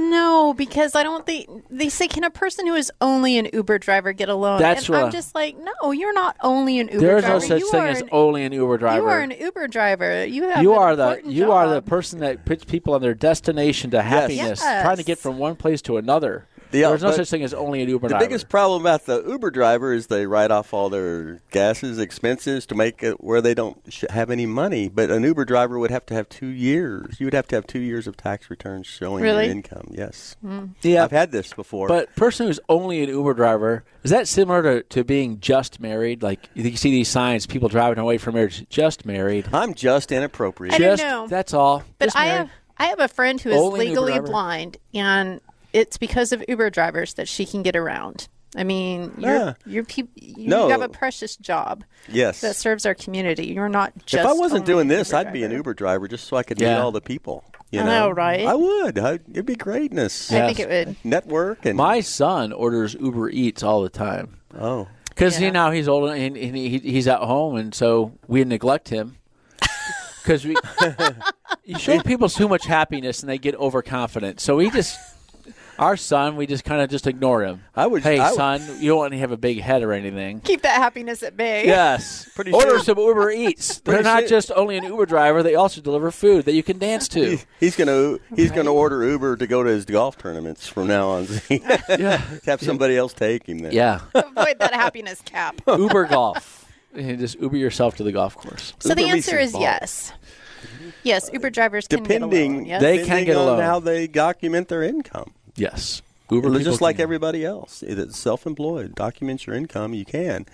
No, because I don't think they say, can a person who is only an Uber driver get a loan? That's and what I'm I- just like, no, you're not only an Uber There's driver. no such you thing are as an, only an Uber driver. You are an Uber driver. You have You an are the important you are the job. person that puts people on their destination to happiness, Yes. trying to get from one place to another. The- There's no but such thing as only an Uber The driver. biggest problem about the Uber driver is they write off all their gases, expenses to make it where they don't sh- have any money. But an Uber driver would have to have two years. You would have to have two years of tax returns showing Really? your income. Yes. Yeah. I've had this before. But person who's only an Uber driver, is that similar to, to being just married? Like you see these signs, people driving away from marriage, just married. I'm just inappropriate. I don't just know. that's all. But Just I married. have I have a friend who is Only an Uber legally driver? blind, and it's because of Uber drivers that she can get around. I mean, you're Yeah. you're peop- you No. have a precious job Yes. that serves our community. You're not just. If I wasn't only doing an this, Uber I'd be an driver. Uber driver just so I could Yeah. meet all the people. You I know? know, right? I would. I, it'd be greatness. I Yes. think it would. Network and My son orders Uber Eats all the time oh, because Yeah. you know he's old and, and he, he's at home, and so we neglect him because we you show people too much happiness and they get overconfident. So we just. Our son, we just kind of just ignore him. I would- Hey, I would- son, you don't want to have a big head or anything. Keep that happiness at bay. Yes. Pretty Order soon- some Uber Eats. They're Pretty not soon- just only an Uber driver, they also deliver food that you can dance to. he's gonna he's gonna order Uber to go to his golf tournaments from now on. Yeah. Have somebody else take him then. Yeah. Avoid that happiness cap. Uber golf. You just Uber yourself to the golf course. So the Uber answer leasing is ball. yes. Yes, Uber drivers can get a Depending, loan. Yes. They depending can get a on loan. how they document their income. Yes. Uber Well, people just like can- everybody else, it's self-employed. Documents your income, you can.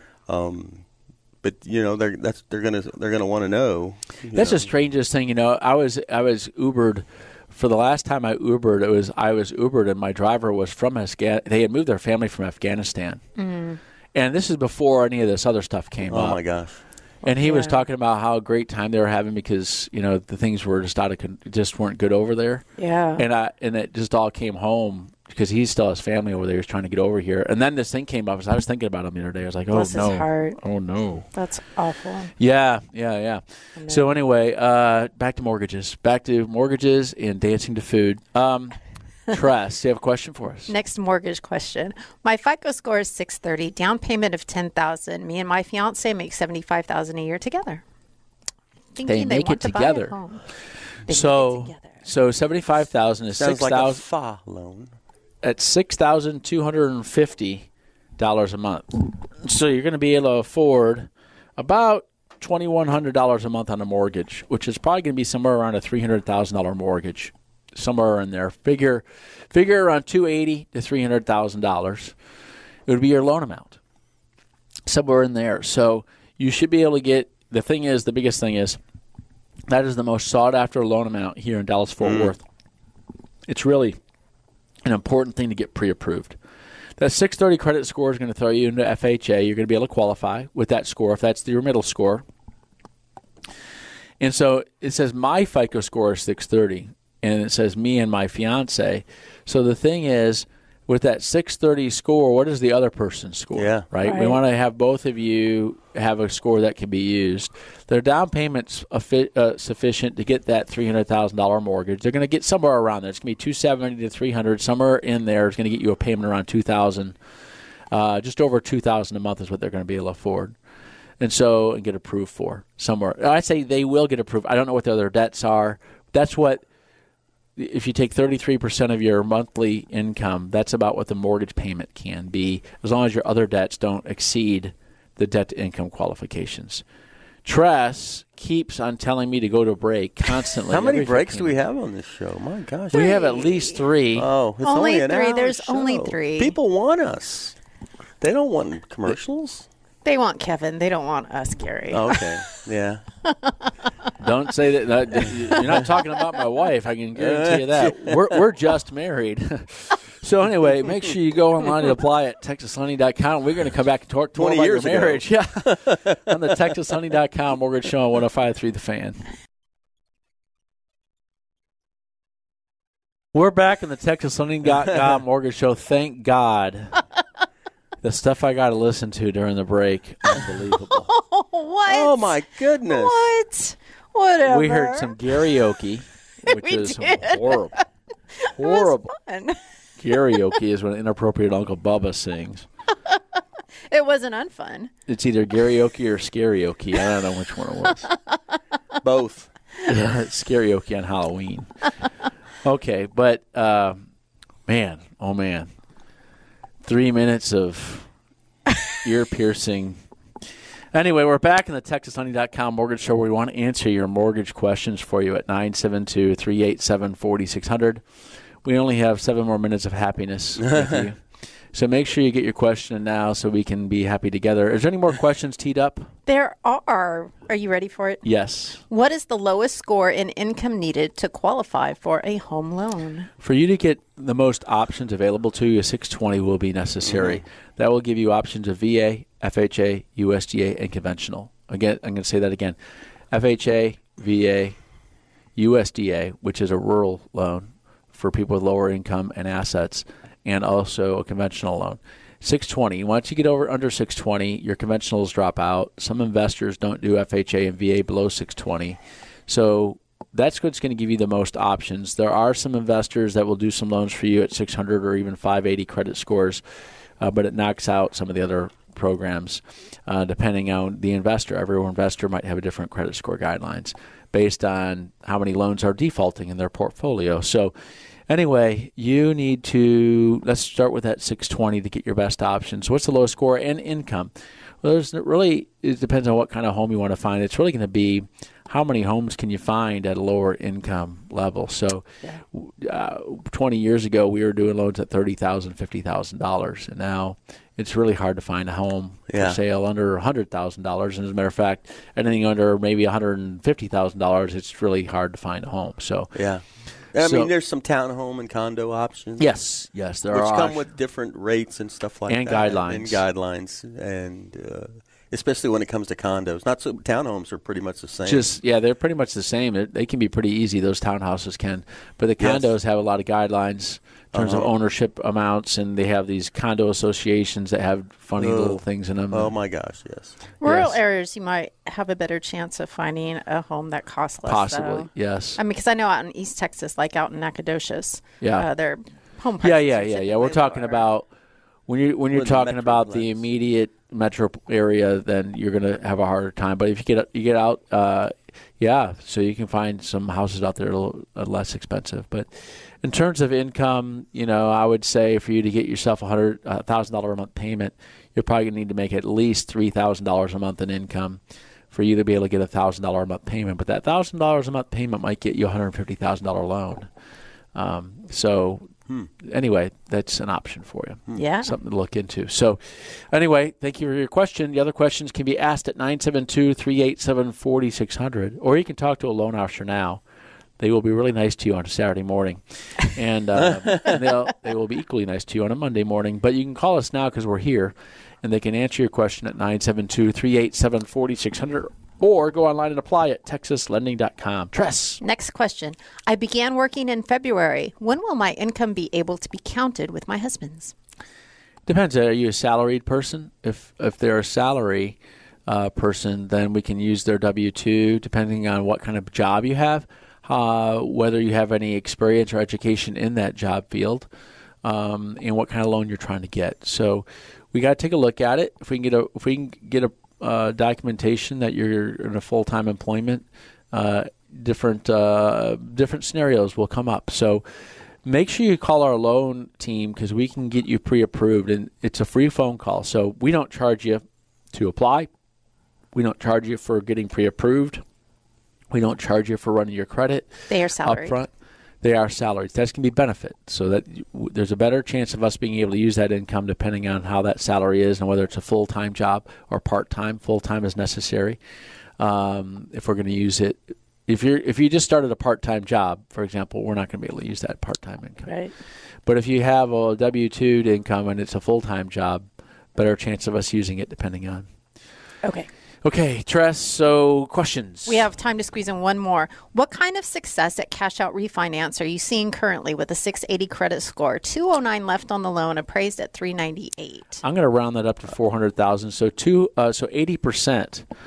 Um, but you know they're that's they're gonna they're gonna want to know. you That's know. the strangest thing, you know. I was I was Ubered for the last time I Ubered. It was I was Ubered and my driver was from Afghanistan. They had moved their family from Afghanistan, Mm. and this is before any of this other stuff came Oh up. my gosh. And he was Yeah. talking about how great time they were having because you know the things were just out of con- just weren't good over there. Yeah. And I and it just all came home because he still has family over there. He was trying to get over here, and then this thing came up. As I was thinking about him the other day, I was like, "Oh Bless his no, heart. oh no." That's awful. Yeah, yeah, yeah. So anyway, uh, back to mortgages. Back to mortgages and dancing to food. Um, Tress, you have a question for us? Next mortgage question. My FICO score is six thirty, down payment of ten thousand. Me and my fiance make seventy-five thousand a year together. Thinking make want it to buy a together. home. They So, make it together. so seventy-five thousand is Sounds six like a thousand F A loan. at six thousand two hundred and fifty dollars a month. So you're going to be able to afford about twenty-one hundred dollars a month on a mortgage, which is probably going to be somewhere around a three hundred thousand dollar mortgage, somewhere in there. Figure, figure around two eighty to three hundred thousand dollars. It would be your loan amount, somewhere in there. So you should be able to get. The thing is, the biggest thing is, that is the most sought after loan amount here in Dallas Fort Worth. It's really an important thing to get pre-approved. That six thirty credit score is going to throw you into F H A. You're going to be able to qualify with that score if that's your middle score. And so it says my FICO score is six thirty, and it says me and my fiance. So the thing is, with that six thirty score, what is the other person's score? Yeah. Right? We Right. want to have both of you have a score that can be used. Their down payment's affi- uh, sufficient to get that three hundred thousand dollars mortgage. They're going to get somewhere around there. It's going to be two seventy to three hundred. Somewhere in there is going to get you a payment around two thousand. Uh, just over two thousand a month is what they're going to be able to afford. And so, and get approved for somewhere. I say they will get approved. I don't know what the other debts are. That's what, if you take thirty-three percent of your monthly income, that's about what the mortgage payment can be, as long as your other debts don't exceed the debt-to-income qualifications. Tress keeps on telling me to go to break constantly. How many every breaks do fifteen we have on this show? My gosh. We have at least three. Oh, it's Only only, an three. hour There's show. only three. People want us. They don't want commercials. They want Kevin. They don't want us, Gary. Oh, okay. Yeah. Don't say that, that. You're not talking about my wife. I can guarantee you that. We're we're just married. So anyway, make sure you go online and apply at texas honey dot com. We're going to come back and talk more twenty about years your ago. marriage. Yeah, on the texas honey dot com mortgage show on one oh five point three The Fan. We're back on the texas honey dot com mortgage show. Thank God. The stuff I got to listen to during the break, unbelievable. What? Oh, my goodness. What? Whatever. We heard some karaoke, which We is did. horrible. horrible. It was fun. Karaoke is when inappropriate Uncle Bubba sings. It wasn't unfun. It's either karaoke or scarioke. I don't know which one it was. Both. Yeah, it's scarioke on Halloween. Okay, but uh, man, oh man, three minutes of ear-piercing. Anyway, we're back in the Texas Lending dot com Mortgage Show where we want to answer your mortgage questions for you at nine seven two, three eight seven, four six zero zero. We only have seven more minutes of happiness with you. So make sure you get your question in now so we can be happy together. Is there any more questions teed up? There are. Are you ready for it? Yes. What is the lowest score in income needed to qualify for a home loan? For you to get the most options available to you, a six twenty will be necessary. Mm-hmm. That will give you options of V A, F H A, U S D A, and conventional. Again, I'm going to say that again. F H A, V A, U S D A, which is a rural loan for people with lower income and assets, and also a conventional loan. six twenty. Once you get over under six twenty, your conventionals drop out. Some investors don't do F H A and V A below six twenty. So that's what's going to give you the most options. There are some investors that will do some loans for you at six hundred or even five eighty credit scores, uh, but it knocks out some of the other programs uh, depending on the investor. Every investor might have a different credit score guidelines based on how many loans are defaulting in their portfolio. So anyway, you need to, let's start with that six twenty to get your best options. What's the lowest score and income? Well, there's really, it depends on what kind of home you want to find. It's really going to be how many homes can you find at a lower income level. So uh, twenty years ago, we were doing loans at thirty thousand dollars, fifty thousand dollars. And now it's really hard to find a home yeah. for sale under one hundred thousand dollars. And as a matter of fact, anything under maybe one hundred fifty thousand dollars, it's really hard to find a home. So yeah. I so, mean, there's some townhome and condo options. Yes, yes, there which are. Which come options. with different rates and stuff like and that. Guidelines. And guidelines. And uh, especially when it comes to condos. Not so Townhomes are pretty much the same. Just Yeah, they're pretty much the same. They, they can be pretty easy, those townhouses can. But the condos yes. have a lot of guidelines in terms uh-huh. of ownership amounts, and they have these condo associations that have funny uh, little things in them. Oh, my gosh, yes. Rural yes. areas, you might have a better chance of finding a home that costs less. Possibly, though. yes. I mean, because I know out in East Texas, like out in Nacogdoches, yeah. uh, their home prices Yeah, yeah, yeah, yeah. We're talking lower. about, when you're, when you're With talking the about metro the lens. immediate metro area, then you're going to have a harder time. But if you get you get out, uh, yeah, so you can find some houses out there a little uh, less expensive. But in terms of income, you know, I would say for you to get yourself a hundred thousand dollar a month payment, you're probably going to need to make at least three thousand dollars a month in income for you to be able to get a thousand dollar a month payment. But that thousand dollars a month payment might get you a hundred fifty thousand dollar loan. Um, so. Hmm. Anyway, that's an option for you. Yeah. Something to look into. So anyway, thank you for your question. The other questions can be asked at nine seven two, three eight seven, four six zero zero, or you can talk to a loan officer now. They will be really nice to you on a Saturday morning, and, uh, and they'll, they will be equally nice to you on a Monday morning. But you can call us now because we're here, and they can answer your question at nine seven two, three eight seven, four six zero zero. Or go online and apply at Texas Lending dot com. Tress. Next question. I began working in February. When will my income be able to be counted with my husband's? Depends. Are you a salaried person? If if they're a salary uh, person, then we can use their W two, depending on what kind of job you have, uh, whether you have any experience or education in that job field, um, and what kind of loan you're trying to get. So we got to take a look at it. If we can get a if we can get a Uh, documentation that you're in a full-time employment, uh, different uh, different scenarios will come up. So make sure you call our loan team because we can get you pre-approved, and it's a free phone call. So we don't charge you to apply. We don't charge you for getting pre-approved. We don't charge you for running your credit. They are salaried. Up front. They are salaries. That's going to be benefit. So that there's a better chance of us being able to use that income depending on how that salary is and whether it's a full-time job or part-time. Full-time is necessary. Um, if we're going to use it, if you're if you just started a part-time job, for example, we're not going to be able to use that part-time income. Right. But if you have a W two income and it's a full-time job, better chance of us using it depending on. Okay. Okay, Tress, so questions. We have time to squeeze in one more. What kind of success at cash out refinance are you seeing currently with a six eighty credit score, two oh nine left on the loan, appraised at three ninety-eight? I'm going to round that up to four hundred thousand. So two, uh, so eighty percent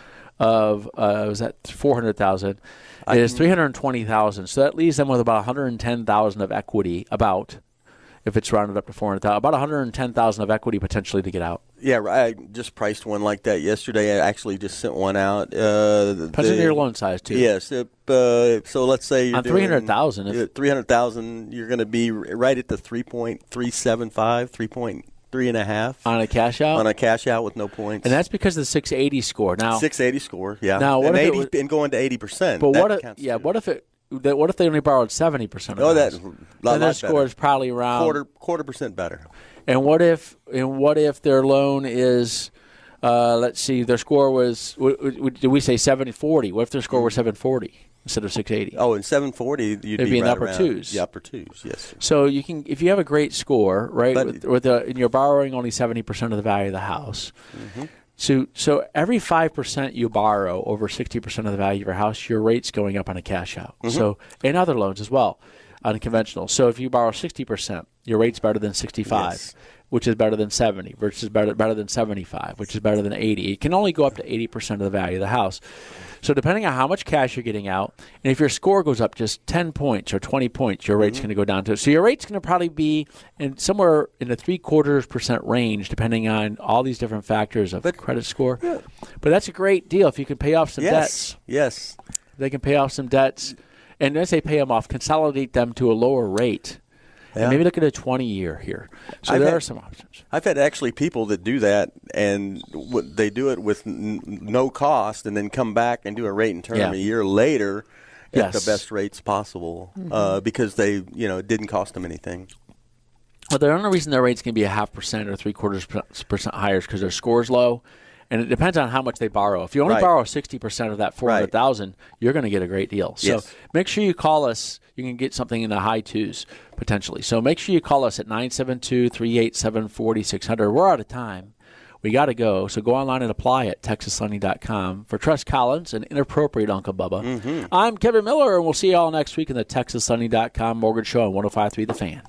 of uh, was that four hundred thousand is three hundred twenty thousand. So that leaves them with about one hundred ten thousand of equity. About if it's rounded up to four hundred thousand, about one hundred ten thousand of equity potentially to get out. Yeah, I just priced one like that yesterday. I actually just sent one out. Uh, Depends on your loan size too. Yes. It, uh, so let's say you're on three hundred thousand. If three hundred thousand, you're going to be right at the three point three seven five, three point three and a half on a cash out. On a cash out with no points, and that's because of the six eighty score. Now six eighty score. Yeah. Now what and if eighty it was, and going to eighty percent? But what? If, yeah. What if it? What if they only borrowed seventy percent? Oh, that. Then their score is probably around quarter quarter percent better. And what if? And what if their loan is? Uh, let's see. Their score was. W- w- did we say seven forty? What if their score was seven forty instead of six eighty? Oh, and seven forty, you'd It'd be, be in right upper around twos. The upper twos, yes. So you can, if you have a great score, right, But, with, with a, and you're borrowing only seventy percent of the value of the house. Mm-hmm. So, so every five percent you borrow over sixty percent of the value of your house, your rate's going up on a cash out. Mm-hmm. So, and other loans as well on a conventional. So if you borrow sixty percent, your rate's better than sixty-five, yes. which is better than seventy, versus better, better than seventy-five, which is better than eighty. It can only go up to eighty percent of the value of the house. So depending on how much cash you're getting out, and if your score goes up just ten points or twenty points, your rate's mm-hmm. going to go down to. So your rate's going to probably be in somewhere in the three quarters percent range, depending on all these different factors of but, credit score. Yeah. But that's a great deal if you can pay off some yes. debts. Yes. They can pay off some debts, and as they pay them off, consolidate them to a lower rate. Yeah. And maybe look at a twenty-year here. So I've there had, are some options. I've had actually people that do that, and w- they do it with n- no cost, and then come back and do a rate and term yeah. a year later yes. at the best rates possible, mm-hmm. uh, because they, you know, it didn't cost them anything. Well, the only reason their rate's going to be a half percent or three quarters percent higher is because their score's low. And it depends on how much they borrow. If you only right. borrow sixty percent of that four hundred thousand dollars, right. you're going to get a great deal. So yes. make sure you call us. You can get something in the high twos potentially. So make sure you call us at nine seven two, three eight seven, four six zero zero. We're out of time. We got to go. So go online and apply at texas lending dot com. For Tress Collins and Inappropriate Uncle Bubba, mm-hmm. I'm Kevin Miller, and we'll see you all next week in the texas lending dot com Mortgage Show on one oh five point three The Fan.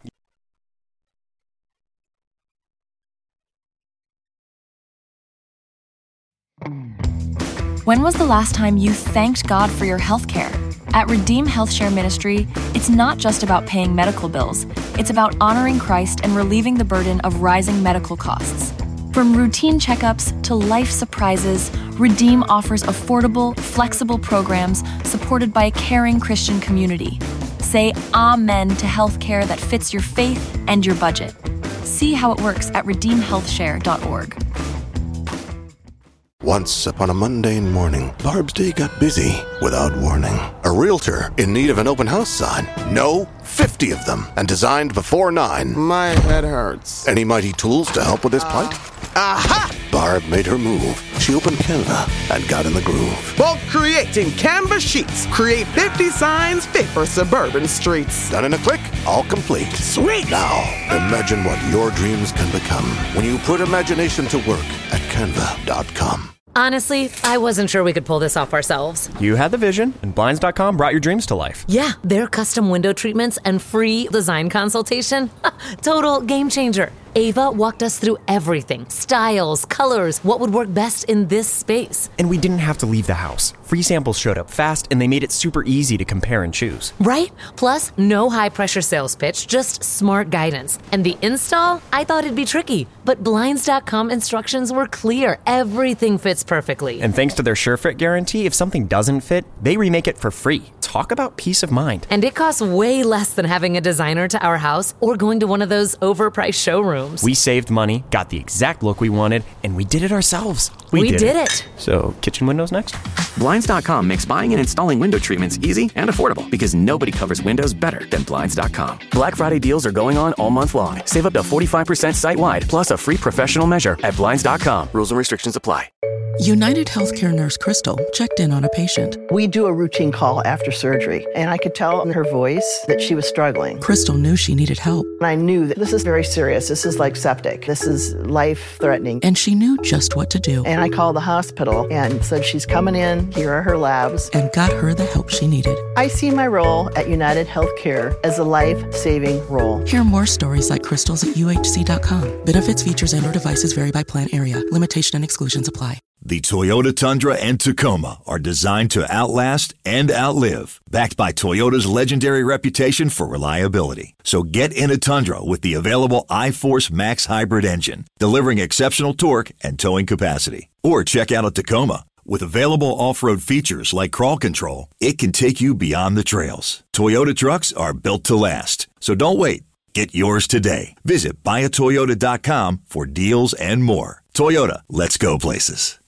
When was the last time you thanked God for your health care? At Redeem Health Share Ministry, it's not just about paying medical bills. It's about honoring Christ and relieving the burden of rising medical costs. From routine checkups to life surprises, Redeem offers affordable, flexible programs supported by a caring Christian community. Say amen to health care that fits your faith and your budget. See how it works at redeem health share dot org. Once upon a mundane morning, Barb's day got busy without warning. A realtor in need of an open house sign? No, fifty of them, and designed before nine. My head hurts. Any mighty tools to help with his plight? Aha! Barb made her move. She opened Canva and got in the groove. Bulk creating Canva sheets. Create fifty signs fit for suburban streets. Done in a click, all complete. Sweet! Now, imagine what your dreams can become when you put imagination to work at canva dot com. Honestly, I wasn't sure we could pull this off ourselves. You had the vision, and Blinds dot com brought your dreams to life. Yeah, their custom window treatments and free design consultation. Total game changer. Ava walked us through everything. Styles, colors, what would work best in this space. And we didn't have to leave the house. Free samples showed up fast, and they made it super easy to compare and choose. Right? Plus, no high-pressure sales pitch, just smart guidance. And the install? I thought it'd be tricky. But Blinds dot com instructions were clear. Everything fits perfectly. And thanks to their SureFit guarantee, if something doesn't fit, they remake it for free. Talk about peace of mind. And it costs way less than having a designer to our house or going to one of those overpriced showrooms. We saved money, got the exact look we wanted, and we did it ourselves. We, we did, did it. it. So, kitchen windows next? Blinds dot com makes buying and installing window treatments easy and affordable because nobody covers windows better than Blinds dot com. Black Friday deals are going on all month long. Save up to forty-five percent site-wide, plus a free professional measure at Blinds dot com. Rules and restrictions apply. United Healthcare nurse Crystal checked in on a patient. We do a routine call after surgery, and I could tell in her voice that she was struggling. Crystal knew she needed help. And I knew that this is very serious. This is like septic. This is life-threatening. And she knew just what to do. And I called the hospital and said, she's coming in. Here are her labs. And got her the help she needed. I see my role at United Healthcare as a life-saving role. Hear more stories like Crystal's at U H C dot com. Benefits, features, and or devices vary by plan area. Limitation and exclusions apply. The Toyota Tundra and Tacoma are designed to outlast and outlive, backed by Toyota's legendary reputation for reliability. So get in a Tundra with the available iForce Max hybrid engine, delivering exceptional torque and towing capacity. Or check out a Tacoma. With available off-road features like crawl control, it can take you beyond the trails. Toyota trucks are built to last. So don't wait. Get yours today. Visit buy a toyota dot com for deals and more. Toyota, let's go places.